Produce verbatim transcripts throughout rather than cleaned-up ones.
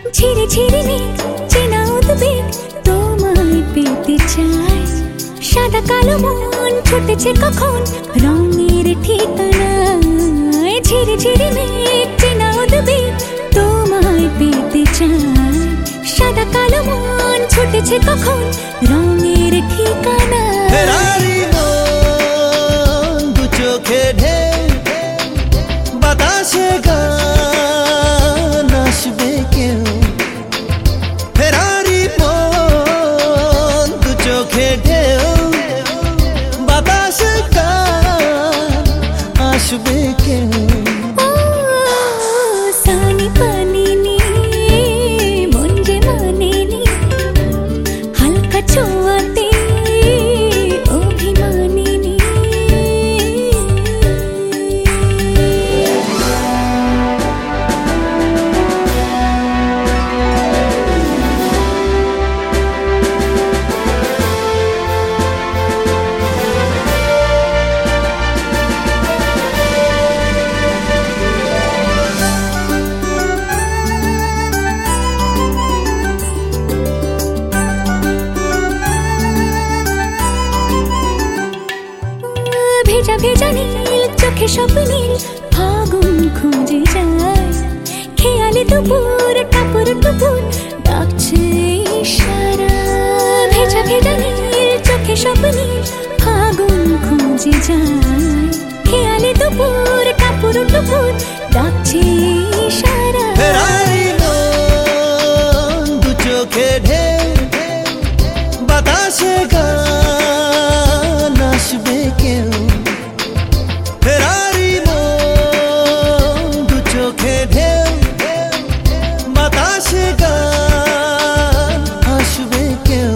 ঝিরে ঝিরে মেঘ চেনা উদ্বেগ তোমায় পেতে চাই। সাদা কালো মন ছুটেছে কখন রঙের ঠিকানায়। ঝিরে ঝিরে মেঘ চেনা উদ্বেগ তোমায় পেতে চাই। সাদা কালো মন ছুটেছে কখন রঙের ঠিকানায়। ফেরারি মন দু চোখে ঢেউ বাতাসে গান আসবে কেউ। ফেরারি মন দু চোখে ঢেউ বাতাসে গান আসবে কেউ। সানি পানি নি মন যে মানে নি হালকা ছোঁয়াতে অভিমানিনী। ভেজা ভেজা নীল চোখে সব নীল ফাগুন খুঁজে যায়। খেয়ালি দুপুর টাপুর টুপুর ডাকছে ইশারা। ভেজা ভেজা নীল চোখে সব নীল ফাগুন খুঁজে যায়। খেয়ালি দুপুর টাপুর টুপুর ডাকছে ইশারা। ফেরারি মন দু চোখে ঢেউ বাতাসে গান আসবে কেউ। ফেরারি মন দু চোখে ঢেউ বাতাসে গান আসবে কেউ।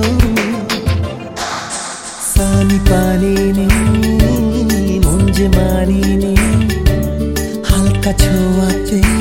সানি পানি নি মন যে মানিনি হালকা ছোঁয়াতে